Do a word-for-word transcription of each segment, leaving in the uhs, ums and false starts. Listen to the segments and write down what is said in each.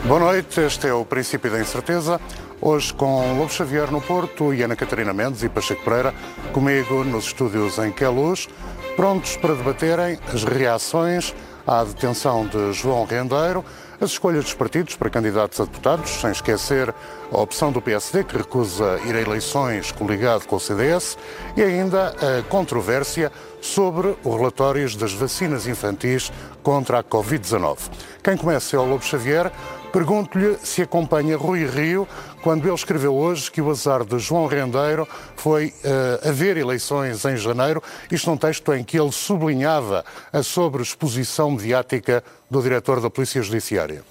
Boa noite, este é o Princípio da Incerteza, hoje com Lobo Xavier no Porto e Ana Catarina Mendes e Pacheco Pereira, comigo nos estúdios em Queluz, prontos para debaterem as reações à detenção de João Rendeiro, as escolhas dos partidos para candidatos a deputados, sem esquecer a opção do P S D, que recusa ir a eleições coligado com o C D S, e ainda a controvérsia sobre os relatórios das vacinas infantis contra a covid dezanove. Quem começa é o Lobo Xavier. Pergunto-lhe se acompanha Rui Rio, quando ele escreveu hoje que o azar de João Rendeiro foi uh, haver eleições em janeiro, isto num texto em que ele sublinhava a sobreexposição mediática do diretor da Polícia Judiciária.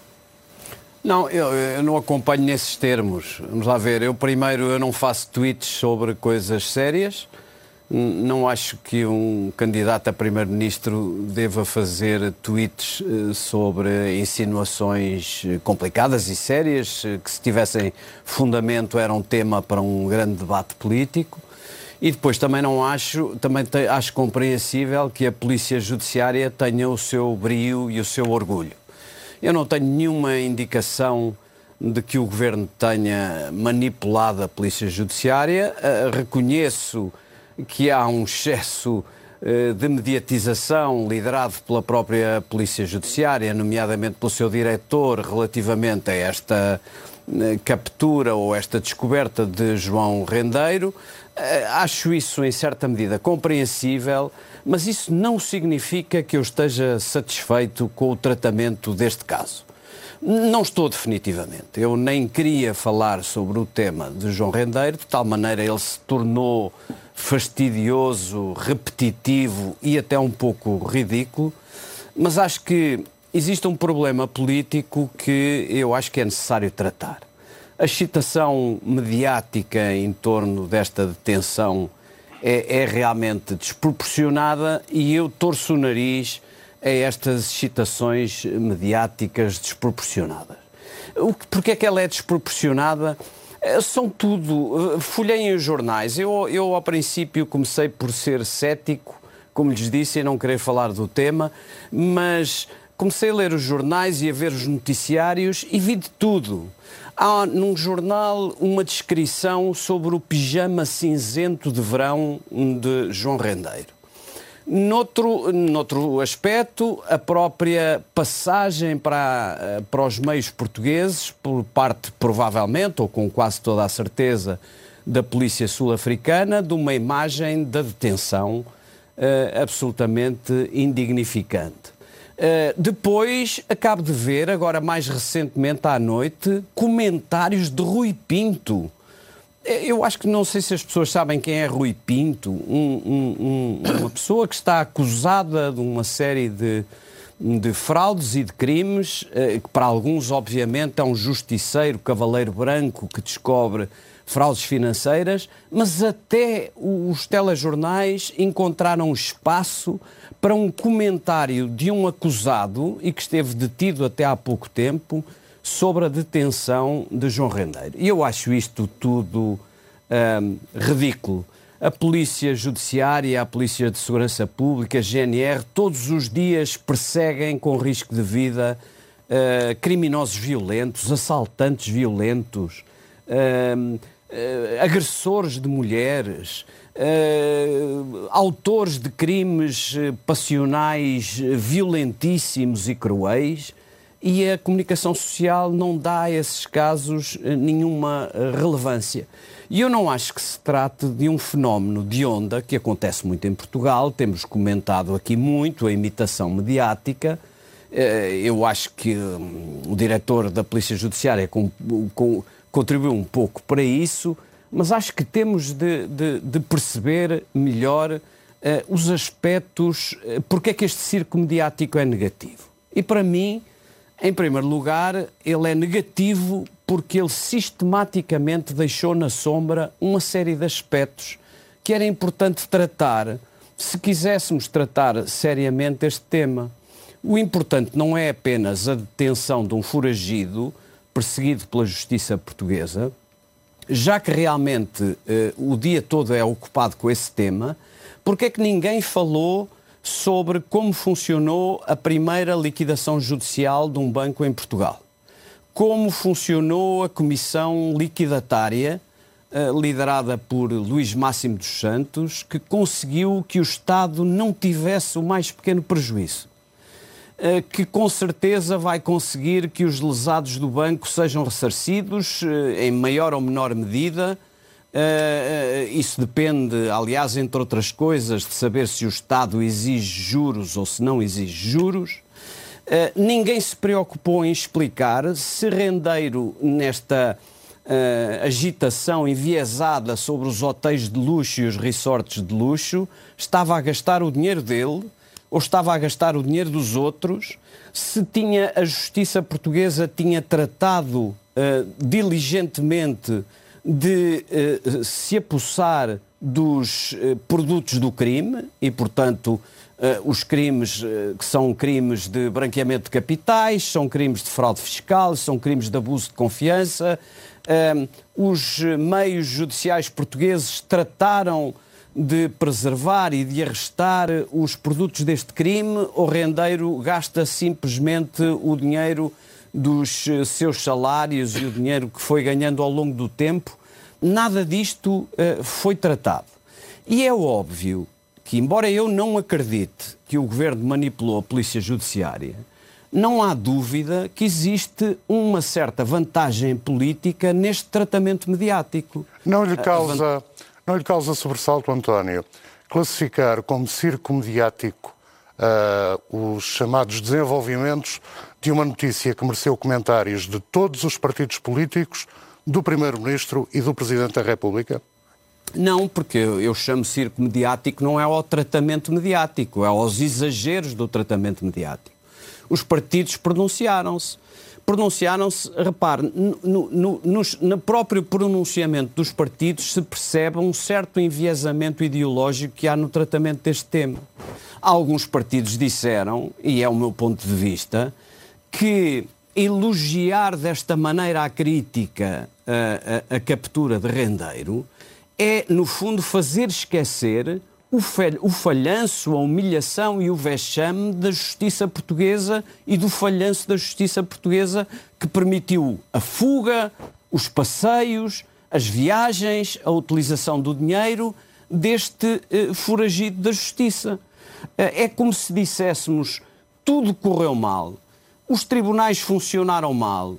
Não, eu, eu não acompanho nesses termos. Vamos lá ver, eu primeiro eu não faço tweets sobre coisas sérias. Não acho que um candidato a primeiro-ministro deva fazer tweets sobre insinuações complicadas e sérias, que se tivessem fundamento era um tema para um grande debate político. E depois também não acho, também te, acho compreensível que a Polícia Judiciária tenha o seu brio e o seu orgulho. Eu não tenho nenhuma indicação de que o Governo tenha manipulado a Polícia Judiciária. Uh, reconheço que há um excesso uh, de mediatização liderado pela própria Polícia Judiciária, nomeadamente pelo seu diretor, relativamente a esta uh, captura ou esta descoberta de João Rendeiro. Uh, acho isso, em certa medida, compreensível, mas isso não significa que eu esteja satisfeito com o tratamento deste caso. Não estou definitivamente. Eu nem queria falar sobre o tema de João Rendeiro, de tal maneira ele se tornou fastidioso, repetitivo e até um pouco ridículo, mas acho que existe um problema político que eu acho que é necessário tratar. A excitação mediática em torno desta detenção é, é realmente desproporcionada e eu torço o nariz a estas excitações mediáticas desproporcionadas. Porquê é que ela é desproporcionada? São tudo, folheiem os jornais. Eu, eu, ao princípio, comecei por ser cético, como lhes disse, e não querer falar do tema, mas comecei a ler os jornais e a ver os noticiários e vi de tudo. Há num jornal uma descrição sobre o pijama cinzento de verão de João Rendeiro. Noutro, noutro aspecto, a própria passagem para, para os meios portugueses, por parte, provavelmente, ou com quase toda a certeza, da polícia sul-africana, de uma imagem da detenção uh, absolutamente indignificante. Uh, depois, acabo de ver, agora mais recentemente à noite, comentários de Rui Pinto. Eu acho que não sei se as pessoas sabem quem é Rui Pinto, um, um, uma pessoa que está acusada de uma série de, de fraudes e de crimes, que para alguns, obviamente, é um justiceiro, cavaleiro branco que descobre fraudes financeiras, mas até os telejornais encontraram espaço para um comentário de um acusado e que esteve detido até há pouco tempo, sobre a detenção de João Rendeiro. E eu acho isto tudo hum, ridículo. A Polícia Judiciária, a Polícia de Segurança Pública, a G N R, todos os dias perseguem com risco de vida uh, criminosos violentos, assaltantes violentos, uh, uh, agressores de mulheres, uh, autores de crimes passionais violentíssimos e cruéis. E a comunicação social não dá a esses casos nenhuma relevância. E eu não acho que se trate de um fenómeno de onda que acontece muito em Portugal. Temos comentado aqui muito a imitação mediática. Eu acho que o diretor da Polícia Judiciária contribuiu um pouco para isso, mas acho que temos de, de, de perceber melhor os aspectos, porque é que este circo mediático é negativo. E para mim, em primeiro lugar, ele é negativo porque ele sistematicamente deixou na sombra uma série de aspectos que era importante tratar se quiséssemos tratar seriamente este tema. O importante não é apenas a detenção de um foragido perseguido pela justiça portuguesa, já que realmente eh, o dia todo é ocupado com esse tema, porque é que ninguém falou sobre como funcionou a primeira liquidação judicial de um banco em Portugal? como funcionou a comissão liquidatária, uh, liderada por Luís Máximo dos Santos, que conseguiu que o Estado não tivesse o mais pequeno prejuízo. Uh, que com certeza vai conseguir que os lesados do banco sejam ressarcidos, uh, em maior ou menor medida. Uh, uh, isso depende, aliás, entre outras coisas, de saber se o Estado exige juros ou se não exige juros. Uh, ninguém se preocupou em explicar se Rendeiro, nesta uh, agitação enviesada sobre os hotéis de luxo e os resorts de luxo, estava a gastar o dinheiro dele ou estava a gastar o dinheiro dos outros, se tinha, a justiça portuguesa tinha tratado uh, diligentemente de uh, se apossar dos uh, produtos do crime e, portanto, uh, os crimes uh, que são crimes de branqueamento de capitais, são crimes de fraude fiscal, são crimes de abuso de confiança. Uh, os meios judiciais portugueses trataram de preservar e de arrestar os produtos deste crime. O Rendeiro gasta simplesmente o dinheiro dos seus salários e o dinheiro que foi ganhando ao longo do tempo. Nada disto uh, foi tratado. E é óbvio que, embora eu não acredite que o Governo manipulou a Polícia Judiciária, não há dúvida que existe uma certa vantagem política neste tratamento mediático. Não lhe causa, uh, não lhe causa sobressalto, António, classificar como circo mediático uh, os chamados desenvolvimentos de uma notícia que mereceu comentários de todos os partidos políticos, do Primeiro-Ministro e do Presidente da República? Não, porque eu chamo circo mediático não é ao tratamento mediático, é aos exageros do tratamento mediático. Os partidos pronunciaram-se. Pronunciaram-se, repare, no, no, no, no próprio pronunciamento dos partidos se percebe um certo enviesamento ideológico que há no tratamento deste tema. Alguns partidos disseram, e é o meu ponto de vista, que elogiar desta maneira a crítica a, a, a captura de Rendeiro é, no fundo, fazer esquecer o, falh, o falhanço, a humilhação e o vexame da justiça portuguesa e do falhanço da justiça portuguesa que permitiu a fuga, os passeios, as viagens, a utilização do dinheiro deste eh, foragido da justiça. É como se disséssemos tudo correu mal, os tribunais funcionaram mal,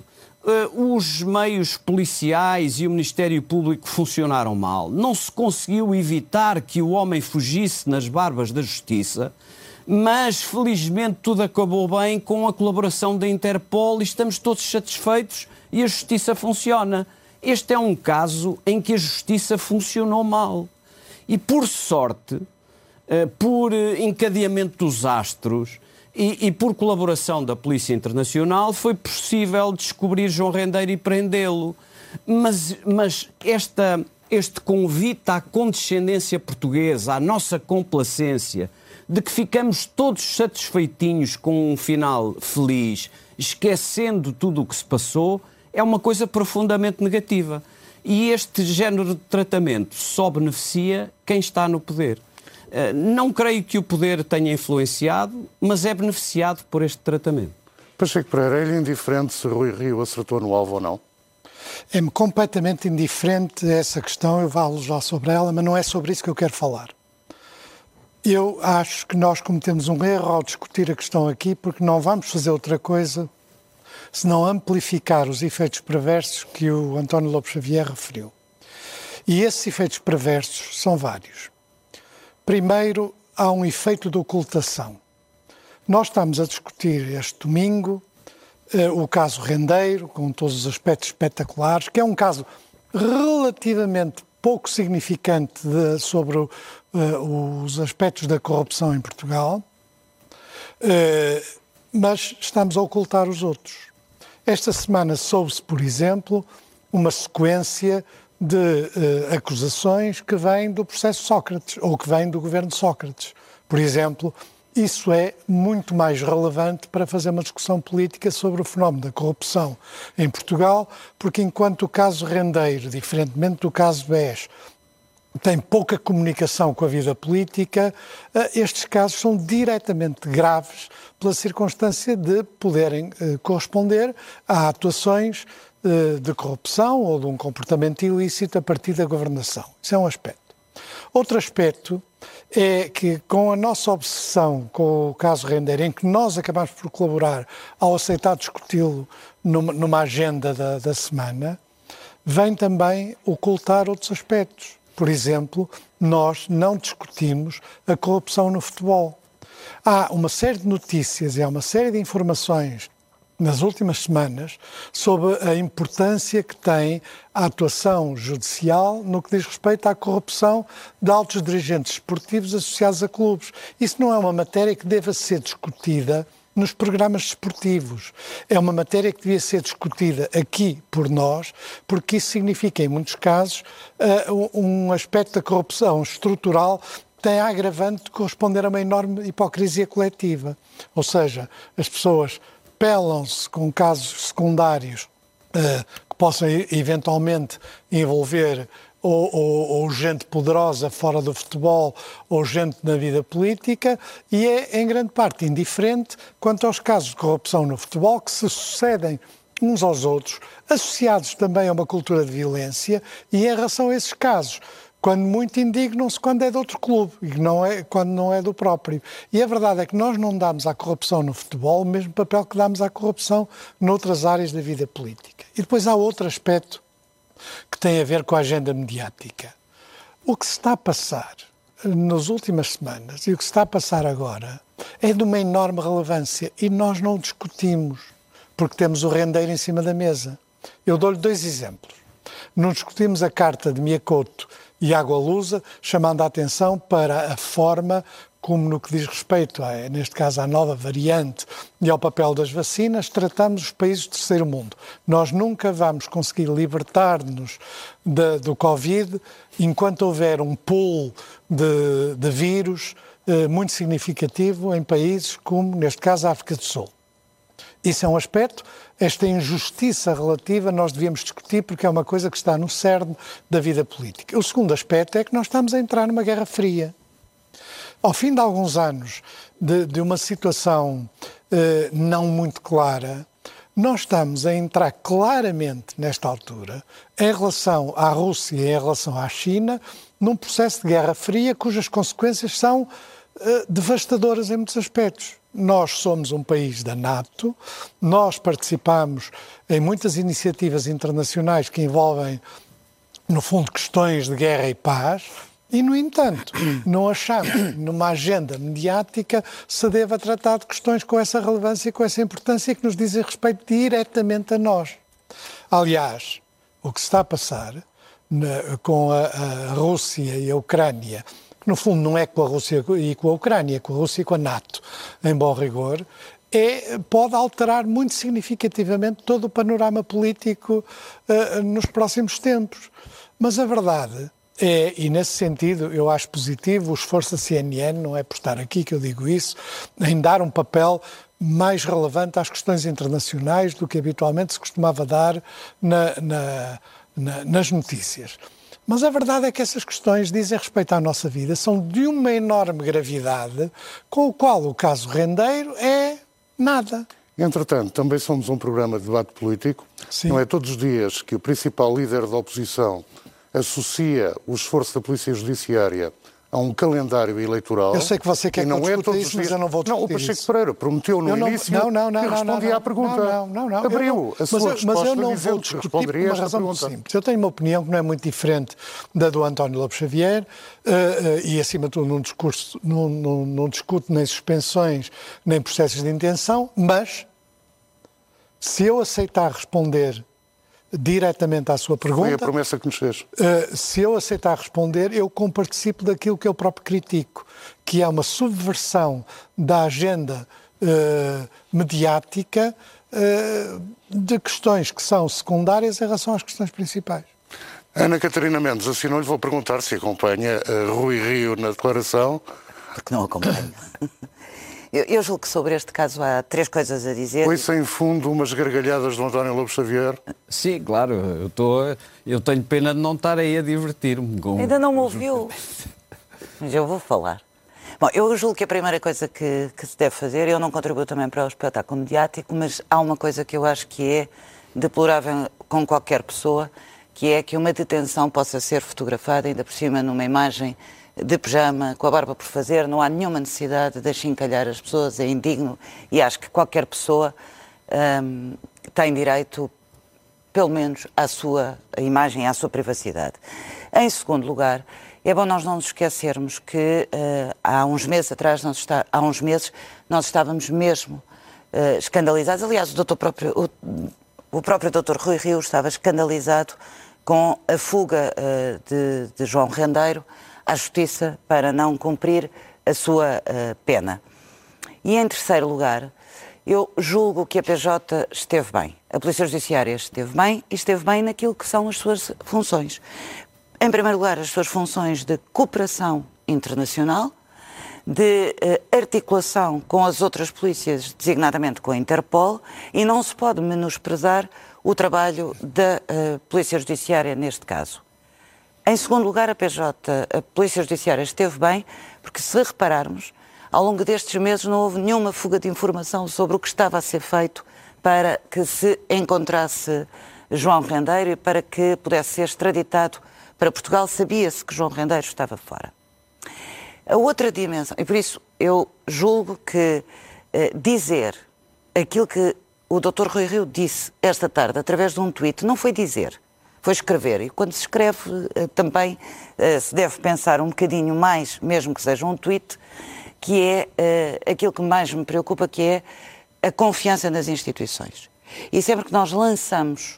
os meios policiais e o Ministério Público funcionaram mal, não se conseguiu evitar que o homem fugisse nas barbas da justiça, mas felizmente tudo acabou bem com a colaboração da Interpol e estamos todos satisfeitos e a justiça funciona. Este é um caso em que a justiça funcionou mal. E por sorte, por encadeamento dos astros e, e por colaboração da Polícia Internacional, foi possível descobrir João Rendeiro e prendê-lo. Mas, mas esta, este convite à condescendência portuguesa, à nossa complacência, de que ficamos todos satisfeitinhos com um final feliz, esquecendo tudo o que se passou, é uma coisa profundamente negativa. E este género de tratamento só beneficia quem está no poder. Não creio que o poder tenha influenciado, mas é beneficiado por este tratamento. Pacheco Pereira, é-lhe indiferente se Rui Rio acertou no alvo ou não? É-me completamente indiferente essa questão, eu vou já sobre ela, mas não é sobre isso que eu quero falar. Eu acho que nós cometemos um erro ao discutir a questão aqui, porque não vamos fazer outra coisa senão amplificar os efeitos perversos que o António Lobo Xavier referiu. E esses efeitos perversos são vários. Primeiro, há um efeito de ocultação. Nós estamos a discutir este domingo uh, o caso Rendeiro, com todos os aspectos espetaculares, que é um caso relativamente pouco significante de, sobre uh, os aspectos da corrupção em Portugal, uh, mas estamos a ocultar os outros. Esta semana soube-se, por exemplo, uma sequência de uh, acusações que vêm do processo Sócrates, ou que vêm do governo de Sócrates. Por exemplo, isso é muito mais relevante para fazer uma discussão política sobre o fenómeno da corrupção em Portugal, porque enquanto o caso Rendeiro, diferentemente do caso B E S, têm pouca comunicação com a vida política, estes casos são diretamente graves pela circunstância de poderem corresponder a atuações de corrupção ou de um comportamento ilícito a partir da governação. Isso é um aspecto. Outro aspecto é que, com a nossa obsessão com o caso Rendeiro, em que nós acabamos por colaborar ao aceitar discuti-lo numa, numa agenda da, da semana, vem também ocultar outros aspectos. Por exemplo, nós não discutimos a corrupção no futebol. Há uma série de notícias e há uma série de informações nas últimas semanas sobre a importância que tem a atuação judicial no que diz respeito à corrupção de altos dirigentes esportivos associados a clubes. Isso não é uma matéria que deva ser discutida nos programas desportivos. É uma matéria que devia ser discutida aqui por nós, porque isso significa, em muitos casos, um aspecto da corrupção estrutural que tem a agravante de corresponder a uma enorme hipocrisia coletiva. Ou seja, as pessoas pelam-se com casos secundários uh, que possam eventualmente envolver ou, ou, ou gente poderosa fora do futebol ou gente na vida política e é, em grande parte, indiferente quanto aos casos de corrupção no futebol que se sucedem uns aos outros, associados também a uma cultura de violência e em relação a esses casos, quando muito indignam-se quando é de outro clube e não é, quando não é do próprio. E a verdade é que nós não damos à corrupção no futebol o mesmo papel que damos à corrupção noutras áreas da vida política. E depois há outro aspecto que tem a ver com a agenda mediática. O que se está a passar nas últimas semanas e o que se está a passar agora é de uma enorme relevância e nós não discutimos porque temos o Rendeiro em cima da mesa. Eu dou-lhe dois exemplos. Não discutimos a carta de Miyakoto e Água Lusa, chamando a atenção para a forma como, no que diz respeito, a, neste caso, à nova variante e ao papel das vacinas, tratamos os países do terceiro mundo. Nós nunca vamos conseguir libertar-nos do Covid enquanto houver um pool de, de vírus eh, muito significativo em países como, neste caso, a África do Sul. Isso é um aspecto. Esta injustiça relativa nós devíamos discutir porque é uma coisa que está no cerne da vida política. O segundo aspecto é que nós estamos a entrar numa guerra fria. Ao fim de alguns anos de, de uma situação eh, não muito clara, nós estamos a entrar claramente nesta altura em relação à Rússia e em relação à China num processo de guerra fria cujas consequências são eh, devastadoras em muitos aspectos. Nós somos um país da NATO, nós participamos em muitas iniciativas internacionais que envolvem, no fundo, questões de guerra e paz e, no entanto, não achamos que numa agenda mediática se deva tratar de questões com essa relevância, com essa importância que nos dizem respeito diretamente a nós. Aliás, o que se está a passar na, com a, a Rússia e a Ucrânia, que no fundo não é com a Rússia e com a Ucrânia, é com a Rússia e com a NATO, em bom rigor, é, pode alterar muito significativamente todo o panorama político uh, nos próximos tempos. Mas a verdade é, e nesse sentido eu acho positivo o esforço da C N N, não é por estar aqui que eu digo isso, em dar um papel mais relevante às questões internacionais do que habitualmente se costumava dar na, na, na, nas notícias. Mas a verdade é que essas questões dizem respeito à nossa vida, são de uma enorme gravidade, com o qual o caso Rendeiro é nada. Entretanto, também somos um programa de debate político. Sim. Não é todos os dias que o principal líder da oposição associa o esforço da Polícia Judiciária a um calendário eleitoral. Eu sei que você quer que eu discuta isso, mas eu não vou discutir Não, o Pacheco isso. Pereira prometeu no não, início não, não, não, que não, respondia não, à pergunta. Não, não, não. Abriu não, a sua mas, resposta mas eu não vou que discutir por responderia uma esta razão pergunta. muito simples. Eu tenho uma opinião que não é muito diferente da do António Lopes Xavier uh, uh, e, acima de tudo, num discurso, não, não, não discuto nem suspensões nem processos de intenção, mas se eu aceitar responder diretamente à sua pergunta... Foi a promessa que nos fez. Uh, se eu aceitar responder, eu comparticipo daquilo que eu próprio critico, que é uma subversão da agenda uh, mediática uh, de questões que são secundárias em relação às questões principais. Ana Catarina Mendes, assim não lhe vou perguntar se acompanha uh, Rui Rio na declaração. Porque não acompanho. eu, eu julgo que sobre este caso há três coisas a dizer. Foi sem fundo umas gargalhadas do António Lobo Xavier? Sim, claro, eu, tô, eu tenho pena de não estar aí a divertir-me. Com... Ainda não me ouviu, mas eu vou falar. Bom, eu julgo que a primeira coisa que, que se deve fazer, eu não contribuo também para o espetáculo mediático, mas há uma coisa que eu acho que é deplorável com qualquer pessoa, que é que uma detenção possa ser fotografada, ainda por cima numa imagem de pijama, com a barba por fazer. Não há nenhuma necessidade de achincalhar as pessoas, é indigno, e acho que qualquer pessoa hum, tem direito, pelo menos, à sua imagem, à sua privacidade. Em segundo lugar, é bom nós não nos esquecermos que uh, há uns meses atrás, nós está, há uns meses, nós estávamos mesmo uh, escandalizados. Aliás, o, doutor próprio, o, o próprio doutor Rui Rio estava escandalizado com a fuga uh, de, de João Rendeiro à Justiça para não cumprir a sua uh, pena. E em terceiro lugar, eu julgo que a P J esteve bem. A Polícia Judiciária esteve bem e esteve bem naquilo que são as suas funções. Em primeiro lugar, as suas funções de cooperação internacional, de uh, articulação com as outras polícias, designadamente com a Interpol, e não se pode menosprezar o trabalho da uh, Polícia Judiciária neste caso. Em segundo lugar, a P J, a Polícia Judiciária esteve bem, porque se repararmos, ao longo destes meses não houve nenhuma fuga de informação sobre o que estava a ser feito para que se encontrasse João Rendeiro e para que pudesse ser extraditado para Portugal. Sabia-se que João Rendeiro estava fora. A outra dimensão, e por isso eu julgo que eh, dizer aquilo que o doutor Rui Rio disse esta tarde, através de um tweet, não foi dizer, foi escrever. E quando se escreve, eh, também eh, se deve pensar um bocadinho mais, mesmo que seja um tweet, que é eh, aquilo que mais me preocupa, que é a confiança nas instituições. E sempre que nós lançamos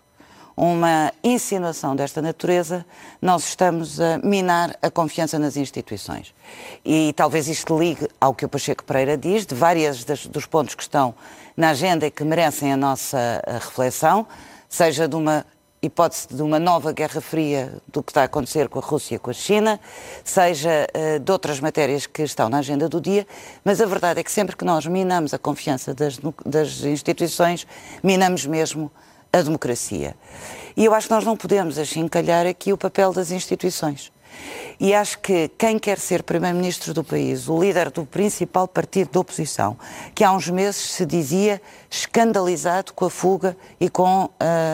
uma insinuação desta natureza, nós estamos a minar a confiança nas instituições. E talvez isto ligue ao que o Pacheco Pereira diz, de vários dos pontos que estão na agenda e que merecem a nossa reflexão, seja de uma hipótese de uma nova guerra fria do que está a acontecer com a Rússia e com a China, seja uh, de outras matérias que estão na agenda do dia, mas a verdade é que sempre que nós minamos a confiança das, das instituições, minamos mesmo a democracia. E eu acho que nós não podemos achincalhar aqui o papel das instituições. E acho que quem quer ser primeiro-ministro do país, o líder do principal partido da oposição, que há uns meses se dizia escandalizado com a fuga e com uh,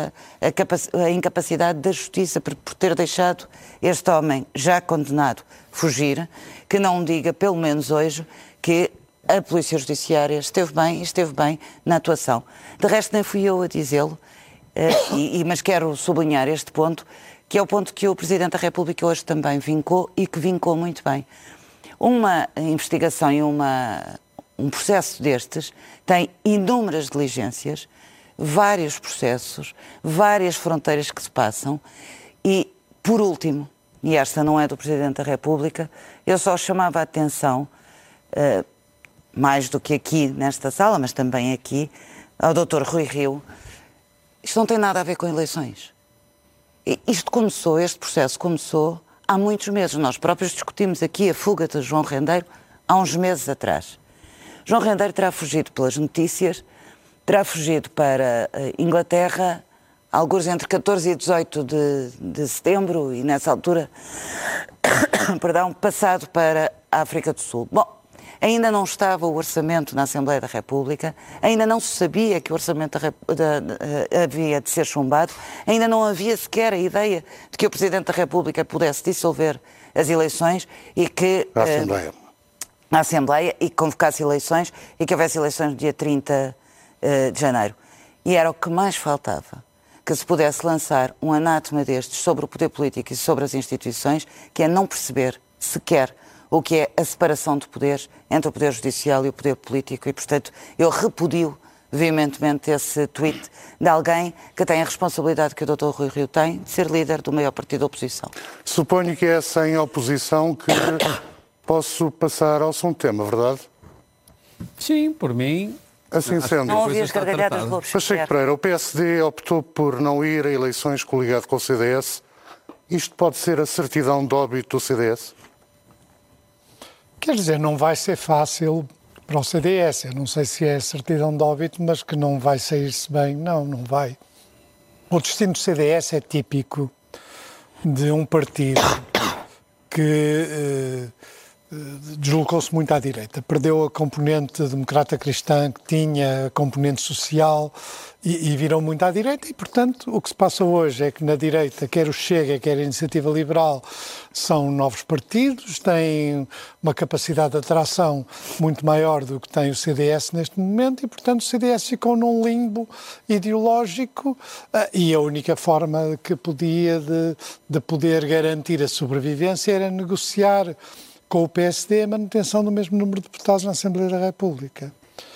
a, capac- a incapacidade da justiça por, por ter deixado este homem já condenado fugir, que não diga, pelo menos hoje, que a Polícia Judiciária esteve bem e esteve bem na atuação. De resto, nem fui eu a dizê-lo, uh, e, e, mas quero sublinhar este ponto, que é o ponto que o Presidente da República hoje também vincou e que vincou muito bem. Uma investigação e uma, um processo destes tem inúmeras diligências, vários processos, várias fronteiras que se passam e, por último, e esta não é do Presidente da República, eu só chamava a atenção, uh, mais do que aqui nesta sala, mas também aqui, ao doutor Rui Rio, isto não tem nada a ver com eleições. Isto começou, este processo começou há muitos meses. Nós próprios discutimos aqui a fuga de João Rendeiro há uns meses atrás. João Rendeiro terá fugido pelas notícias, terá fugido para a Inglaterra, alguns entre catorze e dezoito de, de setembro, e nessa altura, perdão, passado para a África do Sul. Bom, ainda não estava o orçamento na Assembleia da República, ainda não se sabia que o orçamento da, da, da, havia de ser chumbado, ainda não havia sequer a ideia de que o Presidente da República pudesse dissolver as eleições e que... A Assembleia. Uh, a Assembleia e que convocasse eleições e que houvesse eleições no dia trinta uh, de janeiro. E era o que mais faltava, que se pudesse lançar um anátema destes sobre o poder político e sobre as instituições, que é não perceber sequer o que é a separação de poderes entre o poder judicial e o poder político e, portanto, eu repudio veementemente esse tweet de alguém que tem a responsabilidade que o doutor Rui Rio tem de ser líder do maior partido da oposição. Suponho que é sem oposição que posso passar ao segundo tema, verdade? Sim, por mim. Assim sendo. Não ouvi as gargalhadas de Lobo Pacheco Xavier. Pereira, o P S D optou por não ir a eleições coligado com o C D S. Isto pode ser a certidão de óbito do C D S? Quer dizer, não vai ser fácil para o C D S. Eu não sei se é certidão de óbito, mas que não vai sair-se bem. Não, não vai. O destino do C D S é típico de um partido que eh, deslocou-se muito à direita. Perdeu a componente democrata cristã que tinha, a componente social, e, e virou muito à direita. E, portanto, o que se passa hoje é que na direita, quer o Chega, quer a Iniciativa Liberal, são novos partidos, têm uma capacidade de atração muito maior do que tem o C D S neste momento e, portanto, o C D S ficou num limbo ideológico e a única forma que podia de, de poder garantir a sobrevivência era negociar com o P S D a manutenção do mesmo número de deputados na Assembleia da República.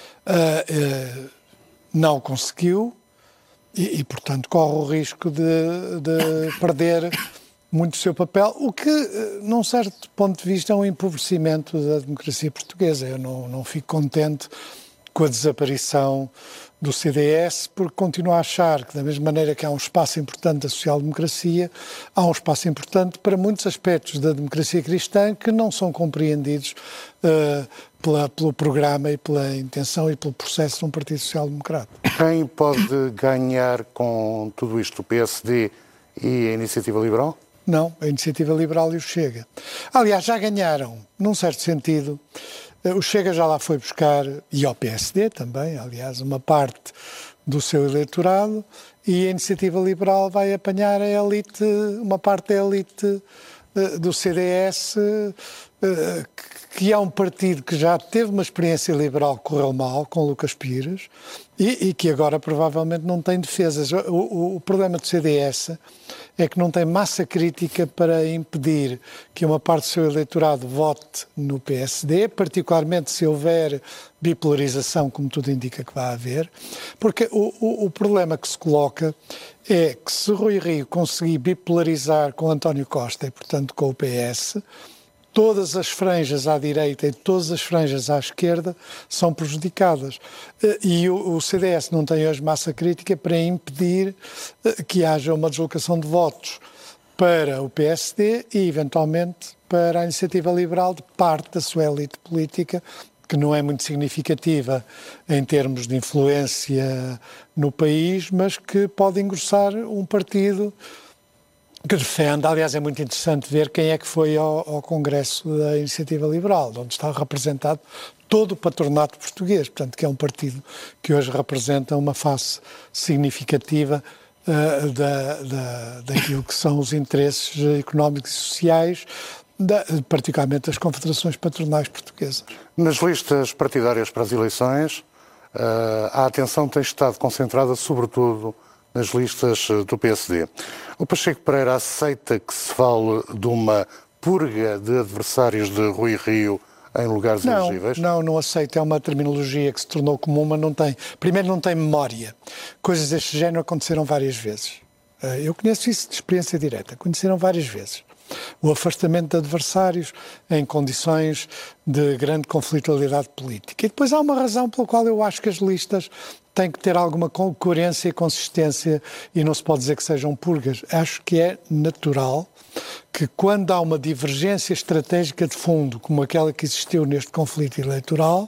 Uh, uh, não conseguiu e, e, portanto, corre o risco de, de perder muito o seu papel, o que, num certo ponto de vista, é um empobrecimento da democracia portuguesa. Eu não, não fico contente com a desaparição do C D S, porque continuo a achar que, da mesma maneira que há um espaço importante da social-democracia, há um espaço importante para muitos aspectos da democracia cristã que não são compreendidos uh, pela, pelo programa e pela intenção e pelo processo de um Partido Social-Democrata. Quem pode ganhar com tudo isto? O P S D e a Iniciativa Liberal? Não, a Iniciativa Liberal e o Chega. Aliás, já ganharam, num certo sentido. O Chega já lá foi buscar, e ao P S D também, aliás, uma parte do seu eleitorado, e a Iniciativa Liberal vai apanhar a elite, uma parte da elite uh, do C D S, uh, que é um partido que já teve uma experiência liberal que correu mal, com Lucas Pires, e, e que agora provavelmente não tem defesas. O, o, o problema do C D S é que não tem massa crítica para impedir que uma parte do seu eleitorado vote no P S D, particularmente se houver bipolarização, como tudo indica que vai haver, porque o, o, o problema que se coloca é que se Rui Rio conseguir bipolarizar com António Costa e, portanto, com o P S, todas as franjas à direita e todas as franjas à esquerda são prejudicadas. E o C D S não tem hoje massa crítica para impedir que haja uma deslocação de votos para o P S D e, eventualmente, para a Iniciativa Liberal de parte da sua elite política, que não é muito significativa em termos de influência no país, mas que pode engrossar um partido que defende. Aliás, é muito interessante ver quem é que foi ao, ao Congresso da Iniciativa Liberal, onde está representado todo o patronato português, portanto, que é um partido que hoje representa uma face significativa uh, da, da, daquilo que são os interesses económicos e sociais, da, particularmente das confederações patronais portuguesas. Nas listas partidárias para as eleições, uh, a atenção tem estado concentrada sobretudo nas listas do P S D. O Pacheco Pereira aceita que se fale de uma purga de adversários de Rui Rio em lugares não, elegíveis? Não, não aceito. É uma terminologia que se tornou comum, mas não tem. Primeiro, não tem memória. Coisas deste género aconteceram várias vezes. Eu conheço isso de experiência direta. Aconteceram várias vezes. O afastamento de adversários em condições de grande conflitualidade política. E depois há uma razão pela qual eu acho que as listas têm que ter alguma coerência e consistência e não se pode dizer que sejam purgas. Acho que é natural que quando há uma divergência estratégica de fundo, como aquela que existiu neste conflito eleitoral,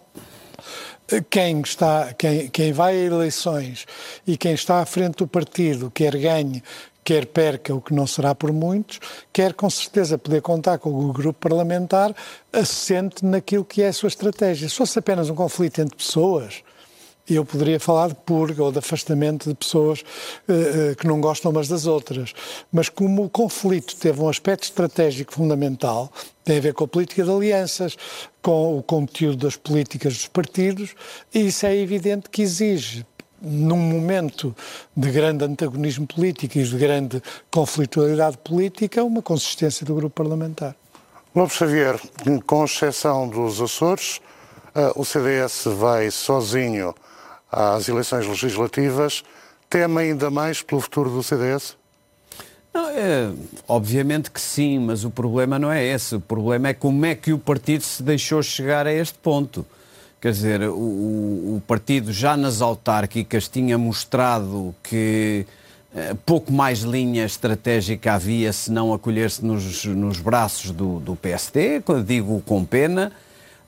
quem, está, quem, quem vai a eleições e quem está à frente do partido, quer ganhe, quer perca, o que não será por muitos, quer com certeza poder contar com o grupo parlamentar assente naquilo que é a sua estratégia. Se fosse apenas um conflito entre pessoas, eu poderia falar de purga ou de afastamento de pessoas uh, uh, que não gostam umas das outras. Mas como o conflito teve um aspecto estratégico fundamental, tem a ver com a política de alianças, com o conteúdo das políticas dos partidos, e isso é evidente que exige, num momento de grande antagonismo político e de grande conflitualidade política, uma consistência do grupo parlamentar. Lobo Xavier, com exceção dos Açores, uh, o C D S vai sozinho às eleições legislativas. Teme ainda mais pelo futuro do C D S? Não, é, obviamente que sim, mas o problema não é esse. O problema é como é que o partido se deixou chegar a este ponto. Quer dizer, o, o partido já nas autárquicas tinha mostrado que eh, pouco mais linha estratégica havia se não acolher-se nos, nos braços do, do P S D, quando digo com pena.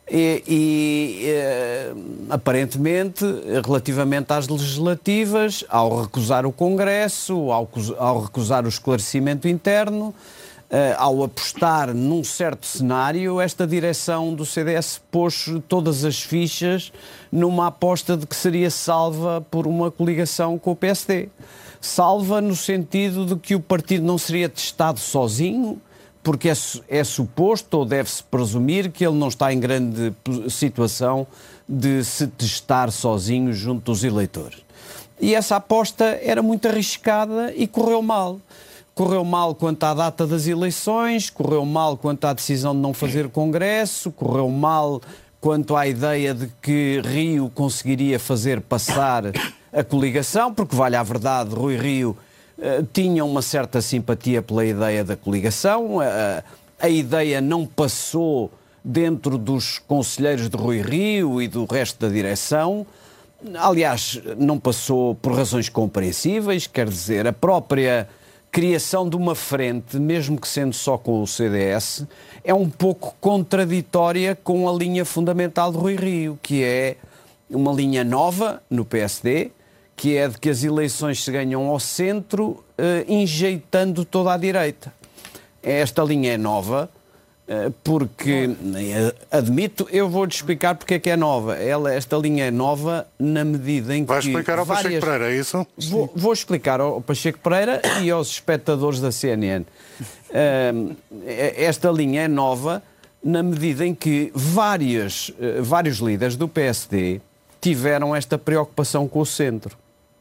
E, e eh, aparentemente, relativamente às legislativas, ao recusar o Congresso, ao, ao recusar o esclarecimento interno, eh, ao apostar num certo cenário, esta direção do C D S pôs todas as fichas numa aposta de que seria salva por uma coligação com o P S D. Salva no sentido de que o partido não seria testado sozinho, porque é, é suposto ou deve-se presumir que ele não está em grande situação de se testar sozinho junto dos eleitores. E essa aposta era muito arriscada e correu mal. Correu mal quanto à data das eleições, correu mal quanto à decisão de não fazer congresso, correu mal quanto à ideia de que Rio conseguiria fazer passar a coligação, porque, vale a verdade, Rui Rio uh, tinha uma certa simpatia pela ideia da coligação. Uh, a ideia não passou dentro dos conselheiros de Rui Rio e do resto da direção. Aliás, não passou por razões compreensíveis, quer dizer, a própria criação de uma frente, mesmo que sendo só com o C D S, é um pouco contraditória com a linha fundamental de Rui Rio, que é uma linha nova no P S D, que é de que as eleições se ganham ao centro, eh, enjeitando toda a direita. Esta linha é nova, eh, porque, eh, admito, eu vou-te explicar porque é que é nova. Ela, esta linha é nova na medida em que... Vai explicar ao várias... Pacheco Pereira, é isso? Vou, vou explicar ao Pacheco Pereira e aos espectadores da C N N. Uh, esta linha é nova na medida em que várias, uh, vários líderes do P S D tiveram esta preocupação com o centro.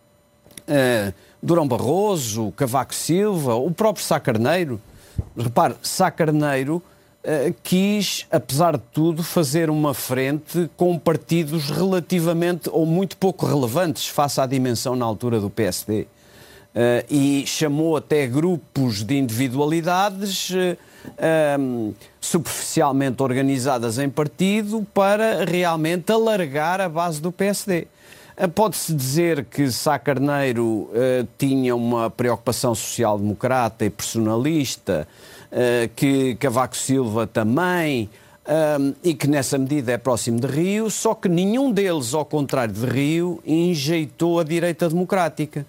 Uh, Durão Barroso, Cavaco Silva, o próprio Sá Carneiro. Repare, Sá Carneiro uh, quis, apesar de tudo, fazer uma frente com partidos relativamente ou muito pouco relevantes face à dimensão na altura do P S D. Uh, e chamou até grupos de individualidades uh, um, superficialmente organizadas em partido para realmente alargar a base do P S D. Uh, pode-se dizer que Sá Carneiro uh, tinha uma preocupação social-democrata e personalista, uh, que Cavaco Silva também, um, e que nessa medida é próximo de Rio, só que nenhum deles, ao contrário de Rio, enjeitou a direita democrática.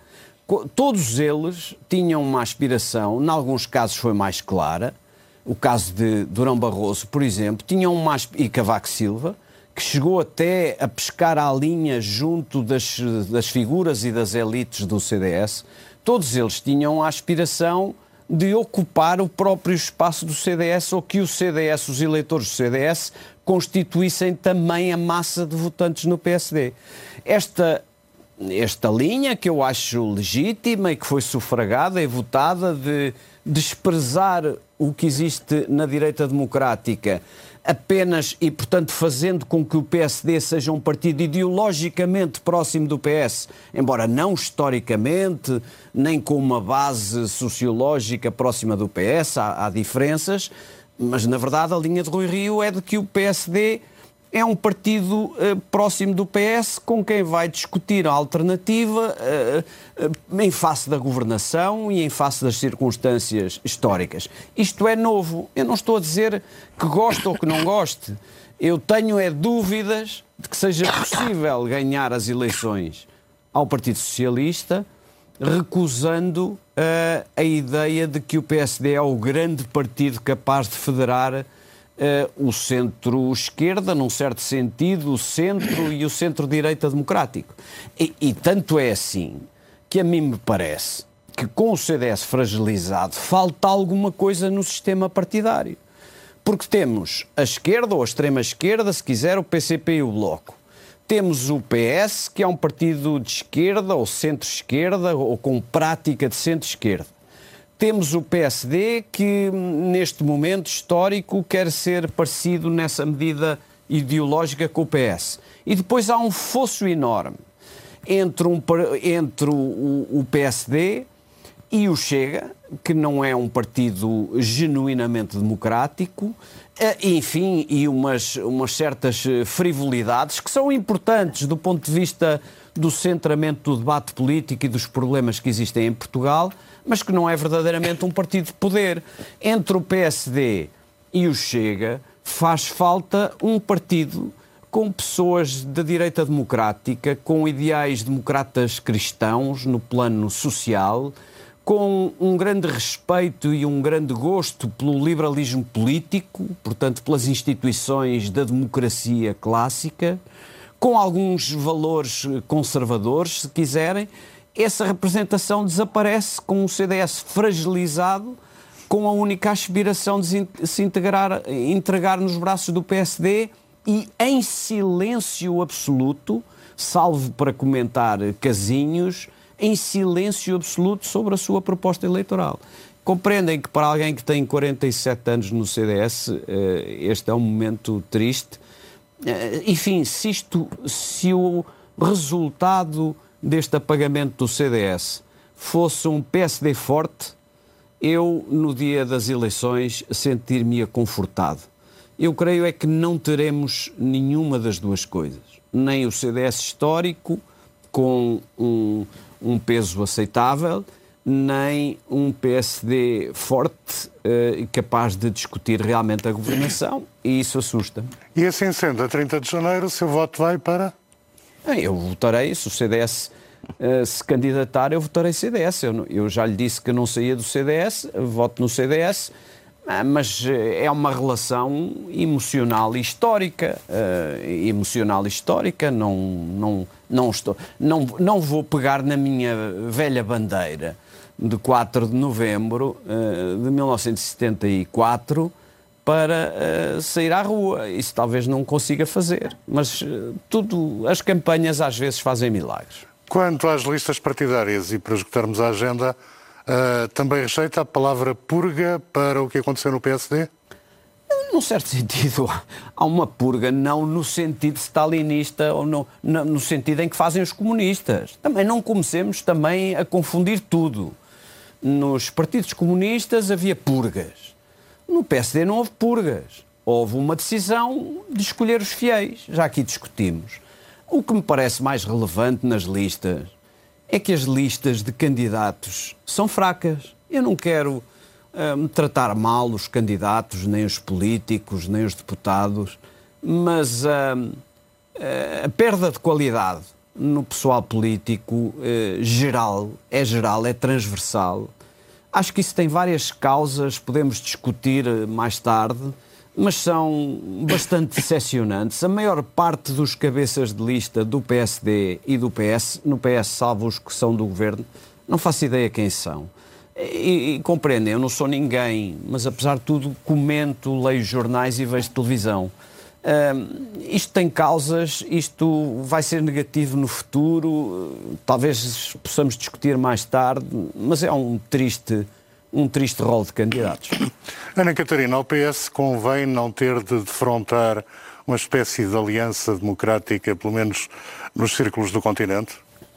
Todos eles tinham uma aspiração, em alguns casos foi mais clara, o caso de Durão Barroso, por exemplo, tinham uma, e Cavaco Silva, que chegou até a pescar à linha junto das, das figuras e das elites do C D S, todos eles tinham a aspiração de ocupar o próprio espaço do C D S ou que o C D S, os eleitores do C D S, constituíssem também a massa de votantes no P S D. Esta... Esta linha, que eu acho legítima e que foi sufragada e votada, de desprezar o que existe na direita democrática apenas e, portanto, fazendo com que o P S D seja um partido ideologicamente próximo do P S, embora não historicamente, nem com uma base sociológica próxima do P S, há, há diferenças, mas, na verdade, a linha de Rui Rio é de que o P S D é um partido uh, próximo do P S com quem vai discutir a alternativa uh, uh, em face da governação e em face das circunstâncias históricas. Isto é novo. Eu não estou a dizer que goste ou que não goste. Eu tenho é dúvidas de que seja possível ganhar as eleições ao Partido Socialista recusando uh, a ideia de que o P S D é o grande partido capaz de federar Uh, o centro-esquerda, num certo sentido, o centro e o centro-direita democrático. E, e tanto é assim que a mim me parece que com o C D S fragilizado falta alguma coisa no sistema partidário. Porque temos a esquerda, ou a extrema-esquerda, se quiser, o P C P e o Bloco. Temos o P S, que é um partido de esquerda, ou centro-esquerda, ou com prática de centro-esquerda. Temos o P S D, que neste momento histórico quer ser parecido nessa medida ideológica com o P S. E depois há um fosso enorme entre, um, entre o, o P S D e o Chega, que não é um partido genuinamente democrático, enfim, e umas, umas certas frivolidades que são importantes do ponto de vista do centramento do debate político e dos problemas que existem em Portugal, mas que não é verdadeiramente um partido de poder. Entre o P S D e o Chega faz falta um partido com pessoas da direita democrática, com ideais democratas cristãos no plano social, com um grande respeito e um grande gosto pelo liberalismo político, portanto, pelas instituições da democracia clássica, com alguns valores conservadores, se quiserem. Essa representação desaparece com o C D S fragilizado, com a única aspiração de se integrar, entregar nos braços do P S D e em silêncio absoluto, salvo para comentar casinhos, em silêncio absoluto sobre a sua proposta eleitoral. Compreendem que para alguém que tem quarenta e sete anos no C D S, este é um momento triste. Enfim, se, isto, se o resultado deste apagamento do C D S fosse um P S D forte, eu, no dia das eleições, sentir-me-ia confortado. Eu creio é que não teremos nenhuma das duas coisas. Nem o C D S histórico, com um, um peso aceitável, nem um P S D forte e uh, capaz de discutir realmente a governação, e isso assusta-me. E assim sendo, a trinta de janeiro, o seu voto vai para? Eu votarei, se o C D S uh, se candidatar, eu votarei C D S. Eu, eu já lhe disse que não saía do C D S, voto no C D S, mas é uma relação emocional e histórica, uh, emocional e histórica, não, não, não, estou, não, não vou pegar na minha velha bandeira de quatro de novembro uh, de mil novecentos e setenta e quatro para uh, sair à rua. Isso talvez não consiga fazer, mas uh, tudo, as campanhas às vezes fazem milagres. Quanto às listas partidárias, e para esgotarmos a agenda, Uh, também rejeita a palavra purga para o que aconteceu no P S D? Num certo sentido, há uma purga, não no sentido stalinista ou no, no, no sentido em que fazem os comunistas. Também não comecemos também a confundir tudo. Nos partidos comunistas havia purgas. No P S D não houve purgas. Houve uma decisão de escolher os fiéis. Já aqui discutimos. O que me parece mais relevante nas listas é que as listas de candidatos são fracas. Eu não quero uh, tratar mal os candidatos, nem os políticos, nem os deputados, mas uh, uh, a perda de qualidade no pessoal político uh, geral, é geral, é transversal. Acho que isso tem várias causas, podemos discutir mais tarde, mas são bastante decepcionantes. A maior parte dos cabeças de lista do P S D e do P S, no P S, salvo os que são do governo, não faço ideia quem são. E, e compreendem, eu não sou ninguém, mas apesar de tudo comento, leio jornais e vejo televisão. Uh, isto tem causas, isto vai ser negativo no futuro, talvez possamos discutir mais tarde, mas é um triste... um triste rol de candidatos. Ana Catarina, ao P S convém não ter de defrontar uma espécie de aliança democrática, pelo menos nos círculos do continente?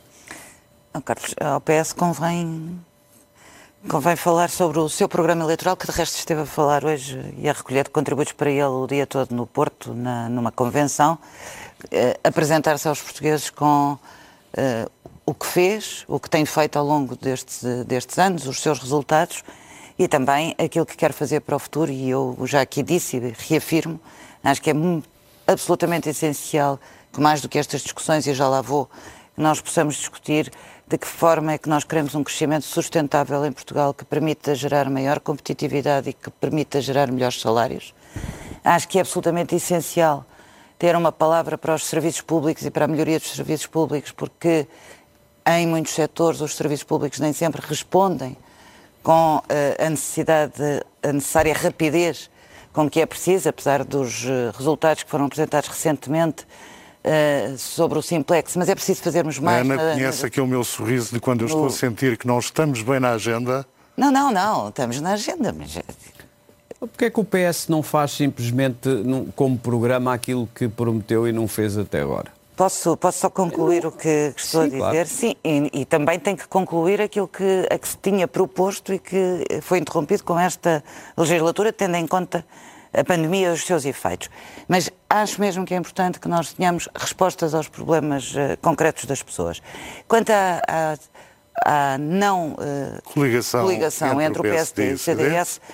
Não, Carlos, ao P S convém, convém falar sobre o seu programa eleitoral, que de resto esteve a falar hoje e a recolher contributos para ele o dia todo no Porto, na, numa convenção, eh, apresentar-se aos portugueses com... Eh, o que fez, o que tem feito ao longo destes, destes anos, os seus resultados e também aquilo que quer fazer para o futuro. E eu já aqui disse e reafirmo, acho que é absolutamente essencial que mais do que estas discussões, e já lá vou, que nós possamos discutir de que forma é que nós queremos um crescimento sustentável em Portugal que permita gerar maior competitividade e que permita gerar melhores salários. Acho que é absolutamente essencial ter uma palavra para os serviços públicos e para a melhoria dos serviços públicos, porque em muitos setores os serviços públicos nem sempre respondem com uh, a necessidade, a necessária rapidez com que é preciso, apesar dos uh, resultados que foram apresentados recentemente uh, sobre o Simplex, mas é preciso fazermos mais. A Ana na, conhece na, aquele meu sorriso de quando eu estou no... a sentir que não estamos bem na agenda? Não, não, não, estamos na agenda, mas... Porquê é que o P S não faz simplesmente como programa aquilo que prometeu e não fez até agora? Posso, posso só concluir o que estou Sim, a dizer? claro. Sim, e, e também tem que concluir aquilo que, a que se tinha proposto e que foi interrompido com esta legislatura, tendo em conta a pandemia e os seus efeitos. Mas acho mesmo que é importante que nós tenhamos respostas aos problemas uh, concretos das pessoas. Quanto à, à, à não uh, coligação, coligação entre, entre o P S D e o C D S,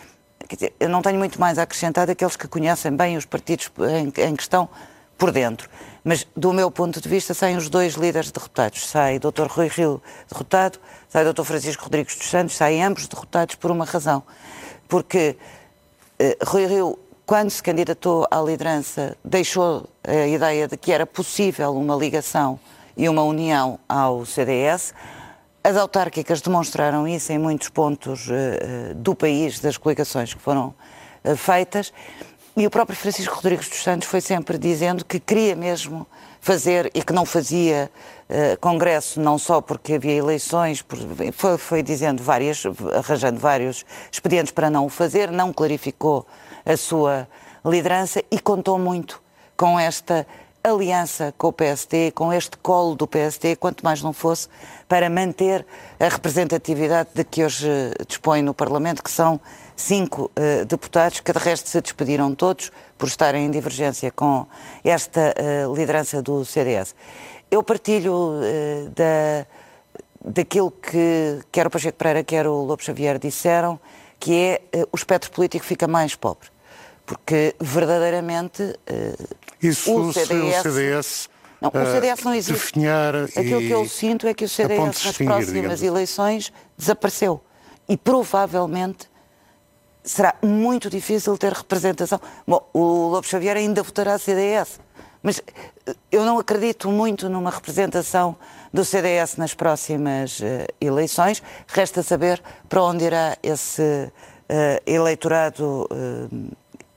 quer dizer, eu não tenho muito mais a acrescentar daqueles que conhecem bem os partidos em, em questão por dentro. Mas, do meu ponto de vista, saem os dois líderes derrotados. Sai o doutor Rui Rio derrotado, sai o doutor Francisco Rodrigues dos Santos, saem ambos derrotados por uma razão. Porque uh, Rui Rio, quando se candidatou à liderança, deixou a ideia de que era possível uma ligação e uma união ao C D S. As autárquicas demonstraram isso em muitos pontos uh, do país, das coligações que foram uh, feitas. E o próprio Francisco Rodrigues dos Santos foi sempre dizendo que queria mesmo fazer e que não fazia uh, congresso, não só porque havia eleições, por, foi, foi dizendo várias, arranjando vários expedientes para não o fazer, não clarificou a sua liderança e contou muito com esta aliança com o P S D, com este colo do P S D, quanto mais não fosse, para manter a representatividade de que hoje dispõe no Parlamento, que são cinco uh, deputados, que de resto se despediram todos por estarem em divergência com esta uh, liderança do C D S. Eu partilho uh, da, daquilo que quer o Pacheco Pereira, quer o Lobo Xavier disseram, que é uh, o espectro político fica mais pobre. Porque, verdadeiramente, uh, Isso, o C D S... Se o C D S não, o C D S não existe. Aquilo que eu sinto é que o C D S, nas próximas eleições, desapareceu. E, provavelmente, será muito difícil ter representação. Bom, o Lobo Xavier ainda votará C D S, mas eu não acredito muito numa representação do C D S nas próximas uh, eleições. Resta saber para onde irá esse uh, eleitorado... Uh,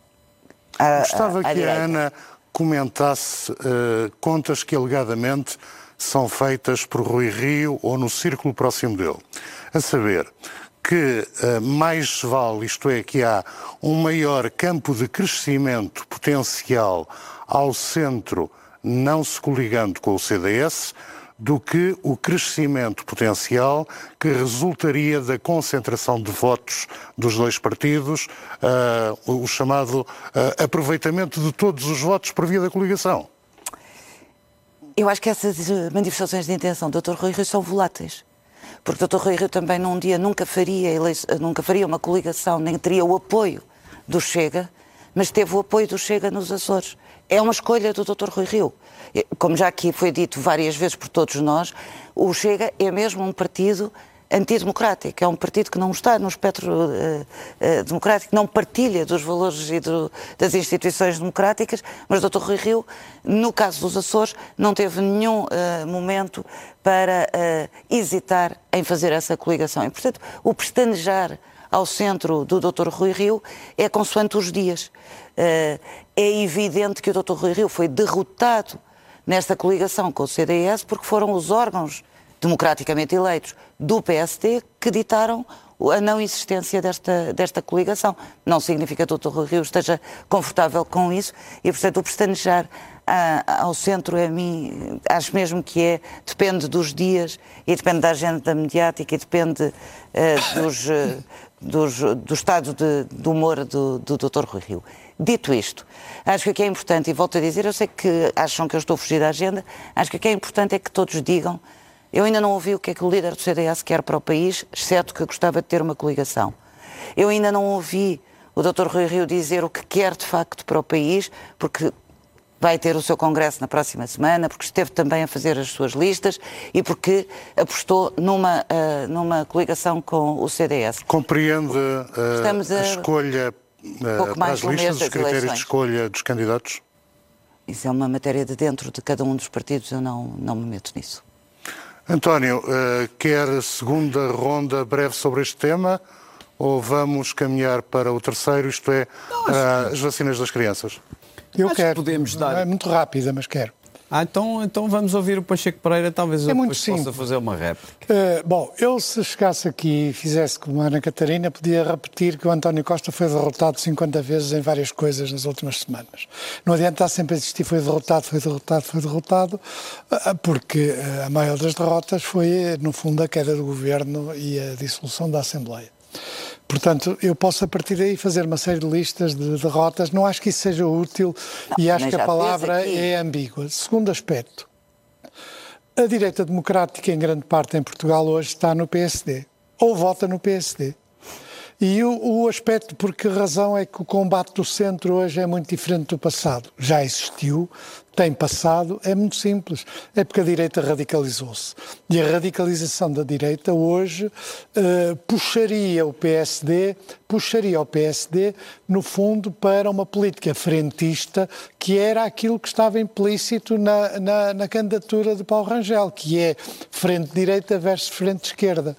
a, Gostava a, a que direita. a Ana comentasse uh, contas que alegadamente são feitas por Rui Rio ou no círculo próximo dele. A saber, que uh, mais vale, isto é, que há um maior campo de crescimento potencial ao centro, não se coligando com o C D S, do que o crescimento potencial que resultaria da concentração de votos dos dois partidos, uh, o chamado uh, aproveitamento de todos os votos por via da coligação. Eu acho que essas manifestações de intenção do doutor Rui Rio são voláteis. Porque o doutor Rui Rio também num dia nunca faria, nunca faria uma coligação, nem teria o apoio do Chega, mas teve o apoio do Chega nos Açores. É uma escolha do doutor Rui Rio. Como já aqui foi dito várias vezes por todos nós, o Chega é mesmo um partido antidemocrático, é um partido que não está no espectro uh, uh, democrático, não partilha dos valores e do, das instituições democráticas, mas o doutor Rui Rio, no caso dos Açores, não teve nenhum uh, momento para uh, hesitar em fazer essa coligação. E, portanto, o pestanejar ao centro do doutor Rui Rio é consoante os dias. Uh, é evidente que o doutor Rui Rio foi derrotado nesta coligação com o C D S porque foram os órgãos democraticamente eleitos do P S D que ditaram a não existência desta, desta coligação. Não significa que o doutor Rui Rio esteja confortável com isso e, portanto, o pestanejar a, ao centro, a mim, acho mesmo que é, depende dos dias e depende da agenda mediática e depende uh, dos, uh, dos, do estado de, de humor do, do doutor Rui Rio. Dito isto, acho que o que é importante, e volto a dizer, eu sei que acham que eu estou a fugir da agenda, acho que o que é importante é que todos digam. Eu ainda não ouvi o que é que o líder do C D S quer para o país, exceto que gostava de ter uma coligação. Eu ainda não ouvi o doutor Rui Rio dizer o que quer de facto para o país, porque vai ter o seu congresso na próxima semana, porque esteve também a fazer as suas listas e porque apostou numa, uh, numa coligação com o C D S. Compreende uh, a, a escolha uh, para as listas, os critérios eleições. De escolha dos candidatos? Isso é uma matéria de dentro de cada um dos partidos, eu não, não me meto nisso. António, uh, quer segunda ronda breve sobre este tema ou vamos caminhar para o terceiro, isto é, uh, as vacinas das crianças? Eu Acho quero. Que podemos dar... É muito rápida, mas quero. Ah, então, então vamos ouvir o Pacheco Pereira, talvez é eu muito depois simples. possa fazer uma réplica. Uh, bom, eu se chegasse aqui e fizesse como a Ana Catarina, podia repetir que o António Costa foi derrotado cinquenta vezes em várias coisas nas últimas semanas. Não adianta sempre existir foi derrotado, foi derrotado, foi derrotado, uh, porque uh, a maior das derrotas foi, no fundo, a queda do governo e a dissolução da Assembleia. Portanto, eu posso a partir daí fazer uma série de listas de derrotas. Não acho que isso seja útil não, e acho que a palavra é ambígua. Segundo aspecto, a direita democrática em grande parte em Portugal hoje está no P S D, ou vota no P S D. E o, o aspecto, por que razão é que o combate do centro hoje é muito diferente do passado? Já existiu, tem passado, é muito simples. É porque a direita radicalizou-se. E a radicalização da direita hoje uh, puxaria o P S D, puxaria o P S D, no fundo, para uma política frentista, que era aquilo que estava implícito na, na, na candidatura de Paulo Rangel, que é frente direita versus frente esquerda.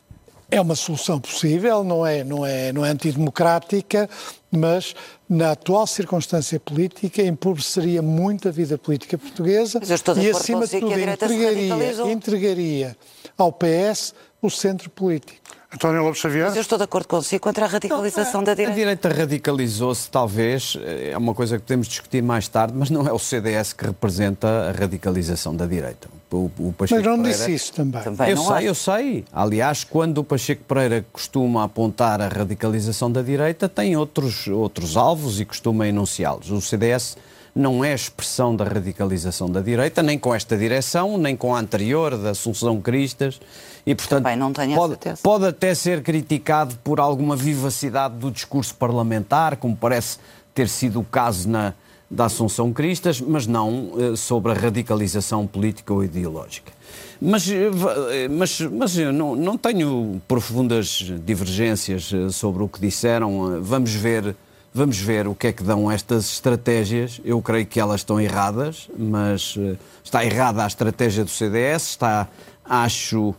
É uma solução possível, não é, não é, não é antidemocrática, mas na atual circunstância política empobreceria muito a vida política portuguesa e, acima de tudo, entregaria, entregaria ao P S o centro político. António Lopes Xavier? Mas eu estou de acordo consigo contra a radicalização não, da direita. A direita radicalizou-se, talvez, é uma coisa que podemos discutir mais tarde, mas não é o C D S que representa a radicalização da direita. O, o Pacheco mas não Pereira... disse isso também. também eu não sei, acho. eu sei. Aliás, quando o Pacheco Pereira costuma apontar a radicalização da direita, tem outros, outros alvos e costuma enunciá-los. O C D S não é a expressão da radicalização da direita, nem com esta direção, nem com a anterior, da Assunção Cristas, e, portanto, Também não tenho pode, a certeza. pode até ser criticado por alguma vivacidade do discurso parlamentar, como parece ter sido o caso na, da Assunção Cristas, mas não eh, sobre a radicalização política ou ideológica. Mas, mas, mas eu não, não tenho profundas divergências sobre o que disseram. Vamos ver... Vamos ver o que é que dão estas estratégias. Eu creio que elas estão erradas, mas uh, está errada a estratégia do C D S, está, acho,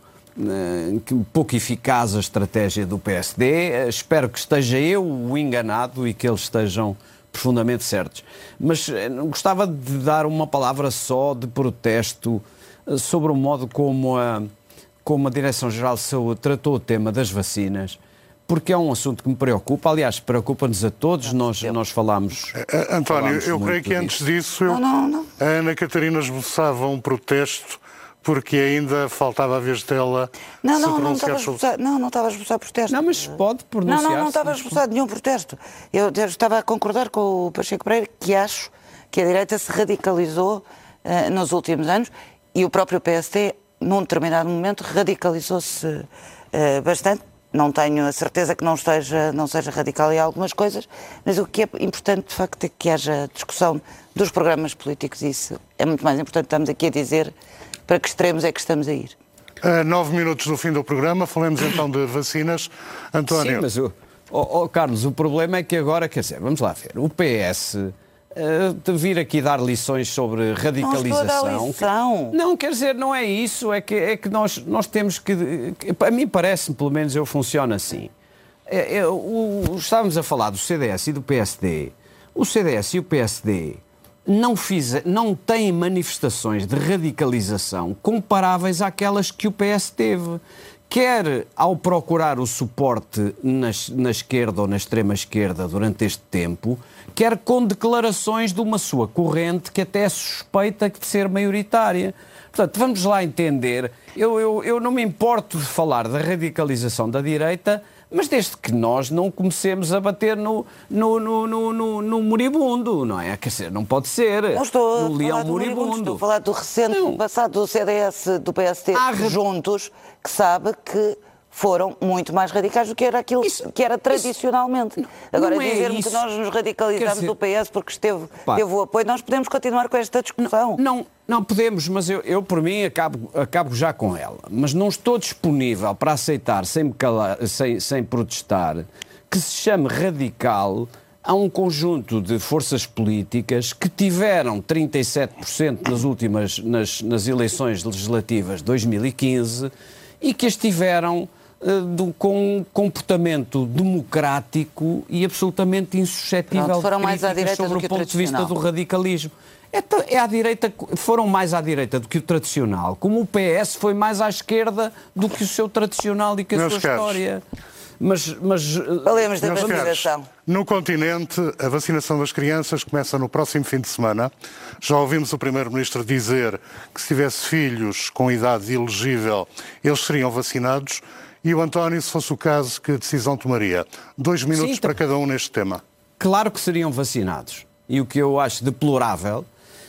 uh, que pouco eficaz a estratégia do P S D. Uh, espero que esteja eu o enganado e que eles estejam profundamente certos. Mas uh, gostava de dar uma palavra só de protesto uh, sobre o modo como a, como a Direção-Geral de Saúde tratou o tema das vacinas, porque é um assunto que me preocupa, aliás, preocupa-nos a todos, nós, nós falámos... Uh, António, falámos eu creio que antes disso, eu, não, não, não. a Ana Catarina esboçava um protesto porque ainda faltava a vez dela não, se não, pronunciar não sobre... esboçar, não, não estava a esboçar protesto. Não, mas pode pronunciar-se. Não, não, não estava a esboçar nenhum protesto. Eu, eu estava a concordar com o Pacheco Pereira, que acho que a direita se radicalizou uh, nos últimos anos e o próprio P S D, num determinado momento, radicalizou-se uh, bastante. Não tenho a certeza que não, esteja, não seja radical em algumas coisas, mas o que é importante, de facto, é que haja discussão dos programas políticos. Isso é muito mais importante. Estamos aqui a dizer para que extremos é que estamos a ir. A nove minutos do fim do programa, falemos então de vacinas. António... Sim, mas, o, oh, oh, Carlos, o problema é que agora, quer dizer, vamos lá ver, o P S... Uh, vir aqui dar lições sobre radicalização. Não estou a dar lição. Que, não, quer dizer, não é isso, é que, é que nós, nós temos que... A mim parece-me, pelo menos eu funciono assim. É, é, o, estávamos a falar do C D S e do P S D. O C D S e o P S D não, fiz, não têm manifestações de radicalização comparáveis àquelas que o P S teve. Quer ao procurar o suporte na, na esquerda ou na extrema-esquerda durante este tempo, quer com declarações de uma sua corrente que até é suspeita de ser maioritária. Portanto, vamos lá entender. Eu, eu, eu não me importo de falar da radicalização da direita, mas desde que nós não comecemos a bater no, no, no, no, no, no moribundo, não é? Quer dizer, não pode ser. Não estou no a leão falar do moribundo. moribundo, estou a falar do recente não. passado do C D S, do P S D, Ah, juntos, que sabe que foram muito mais radicais do que era aquilo isso, que era tradicionalmente. Isso, Agora, não é dizer-me isso. que nós nos radicalizamos Dizer, do P S porque esteve, pá, teve o apoio, nós podemos continuar com esta discussão. Não, não, não podemos, mas eu, eu por mim, acabo, acabo já com ela. Mas não estou disponível para aceitar, sem, me calar, sem, sem protestar, que se chame radical a um conjunto de forças políticas que tiveram trinta e sete por cento nas últimas, nas, nas eleições legislativas de dois mil e quinze e que as tiveram uh, do, com um comportamento democrático e absolutamente insuscetível Pronto, foram de mais à direita sobre do que o o ponto de vista tradicional. do radicalismo. É, é à direita, foram mais à direita do que o tradicional, como o P S foi mais à esquerda do que o seu tradicional e que a Meus sua caros, história. Mas, mas Falemos da Meus vacinação. caros, no continente, a vacinação das crianças começa no próximo fim de semana. Já ouvimos o Primeiro-Ministro dizer que se tivesse filhos com idade elegível, eles seriam vacinados. E o António, se fosse o caso, que decisão tomaria? Dois minutos Sim, para cada um neste tema. Claro que seriam vacinados. E o que eu acho deplorável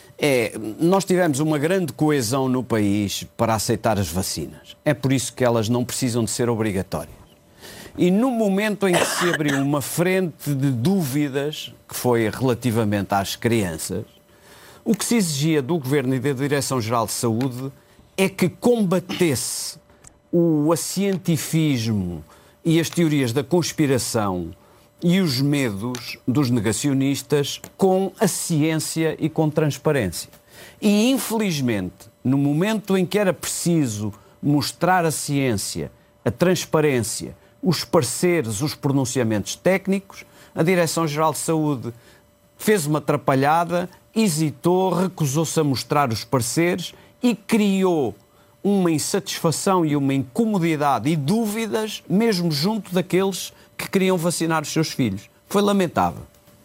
é, nós tivemos uma grande coesão no país para aceitar as vacinas. É por isso que elas não precisam de ser obrigatórias. E no momento em que se abriu uma frente de dúvidas, que foi relativamente às crianças, o que se exigia do Governo e da Direção-Geral de Saúde é que combatesse o acientifismo e as teorias da conspiração e os medos dos negacionistas com a ciência e com transparência. E, infelizmente, no momento em que era preciso mostrar a ciência, a transparência, os pareceres, os pronunciamentos técnicos, a Direção-Geral de Saúde fez uma atrapalhada, hesitou, recusou-se a mostrar os pareceres e criou uma insatisfação e uma incomodidade e dúvidas, mesmo junto daqueles que queriam vacinar os seus filhos. Foi lamentável.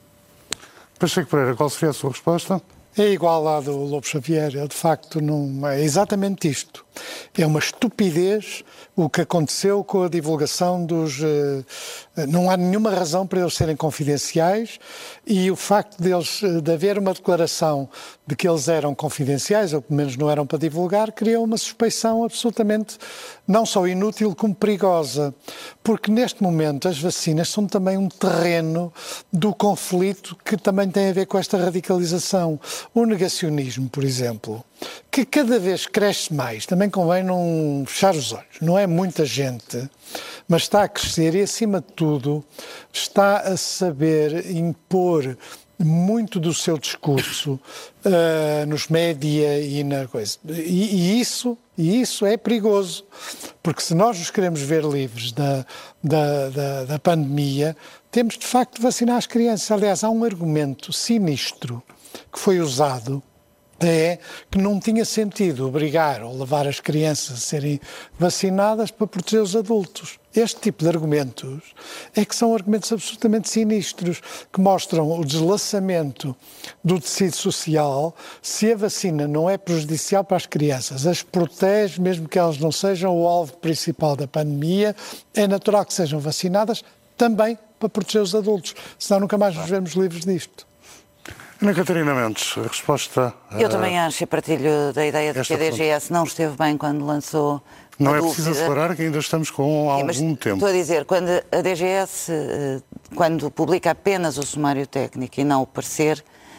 Pacheco Pereira, qual seria a sua resposta? É igual à do Lobo Xavier. Eu, de facto, não é exatamente isto. É uma estupidez o que aconteceu com a divulgação dos... Uh, não há nenhuma razão para eles serem confidenciais e o facto deles, de haver uma declaração de que eles eram confidenciais, ou pelo menos não eram para divulgar, criou uma suspeição absolutamente não só inútil como perigosa. Porque neste momento as vacinas são também um terreno do conflito que também tem a ver com esta radicalização. O negacionismo, por exemplo, que cada vez cresce mais, também convém não fechar os olhos. Não é muita gente, mas está a crescer e, acima de tudo, está a saber impor muito do seu discurso uh, nos média e na coisa. E, e, isso, e isso é perigoso, porque se nós nos queremos ver livres da, da, da, da pandemia, temos de facto de vacinar as crianças. Aliás, há um argumento sinistro que foi usado, é que não tinha sentido obrigar ou levar as crianças a serem vacinadas para proteger os adultos. Este tipo de argumentos é que são argumentos absolutamente sinistros, que mostram o deslaçamento do tecido social. Se a vacina não é prejudicial para as crianças, as protege, mesmo que elas não sejam o alvo principal da pandemia, é natural que sejam vacinadas também para proteger os adultos, senão nunca mais nos vemos livres disto. Ana Catarina Mendes, a resposta... Eu também acho e partilho da ideia de que a D G S não esteve bem quando lançou a Não é dúvida. preciso acelerar que ainda estamos com algum Sim, tempo. Estou a dizer, quando a D G S, quando publica apenas o sumário técnico e não o parecer,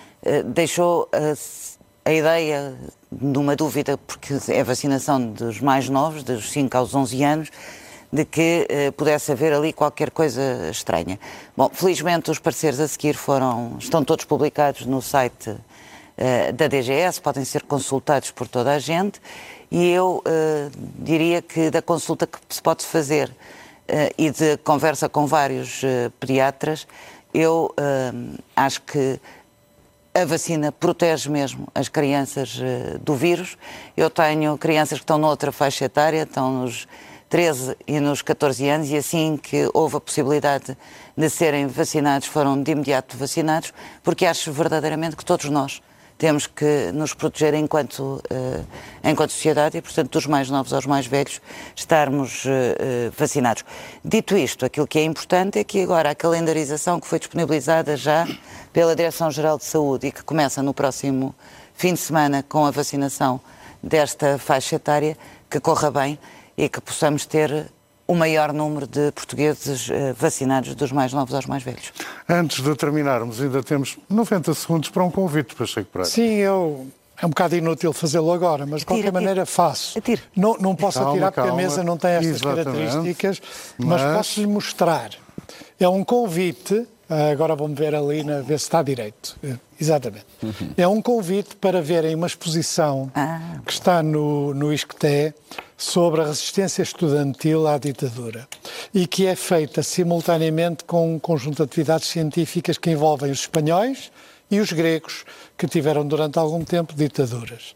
deixou a, a ideia de uma dúvida, porque é a vacinação dos mais novos, dos cinco aos onze anos, de que uh, pudesse haver ali qualquer coisa estranha. Bom, felizmente os pareceres a seguir foram, estão todos publicados no site uh, da D G S, podem ser consultados por toda a gente, e eu uh, diria que da consulta que se pode fazer uh, e de conversa com vários uh, pediatras, eu uh, acho que a vacina protege mesmo as crianças uh, do vírus. Eu tenho crianças que estão noutra faixa etária, estão nos treze e nos catorze anos, e assim que houve a possibilidade de serem vacinados, foram de imediato vacinados, porque acho verdadeiramente que todos nós temos que nos proteger enquanto, uh, enquanto sociedade e, portanto, dos mais novos aos mais velhos, estarmos uh, uh, vacinados. Dito isto, aquilo que é importante é que agora a calendarização que foi disponibilizada já pela Direção-Geral de Saúde e que começa no próximo fim de semana com a vacinação desta faixa etária, que corra bem e que possamos ter o maior número de portugueses uh, vacinados, dos mais novos aos mais velhos. Antes de terminarmos, ainda temos noventa segundos para um convite, Pacheco Pereira. Sim, eu... É um bocado inútil fazê-lo agora, mas de qualquer maneira faço. Não, não posso calma, atirar porque calma. a mesa não tem estas Exatamente. características, mas, mas posso-lhe mostrar. É um convite, agora vão-me ver ali, na, ver se está direito. Exatamente. Uhum. É um convite para verem uma exposição ah. que está no, no ISCTE sobre a resistência estudantil à ditadura e que é feita simultaneamente com um conjunto de atividades científicas que envolvem os espanhóis e os gregos, que tiveram durante algum tempo ditaduras.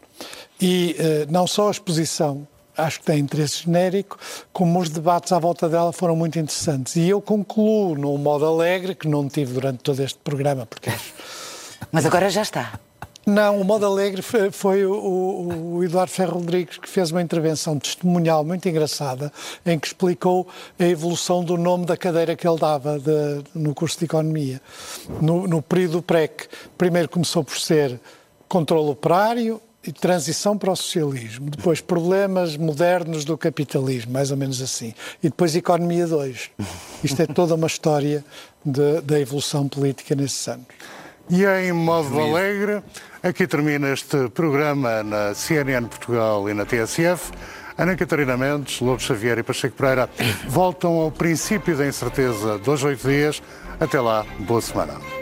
E uh, não só a exposição, acho que tem interesse genérico, como os debates à volta dela foram muito interessantes. E eu concluo num modo alegre, que não tive durante todo este programa, porque acho... Mas agora já está. Não, o modo alegre foi, foi o, o, o Eduardo Ferro Rodrigues, que fez uma intervenção testemunhal muito engraçada, em que explicou a evolução do nome da cadeira que ele dava de, no curso de Economia. No, no período pré-C, primeiro começou por ser controle operário, e transição para o socialismo, depois problemas modernos do capitalismo, mais ou menos assim, e depois economia dois. Isto é toda uma história de, da evolução política nesses anos. E em modo alegre, aqui termina este programa na C N N Portugal e na T S F. Ana Catarina Mendes, Lourdes Xavier e Pacheco Pereira voltam ao princípio da incerteza dos oito dias. Até lá, boa semana.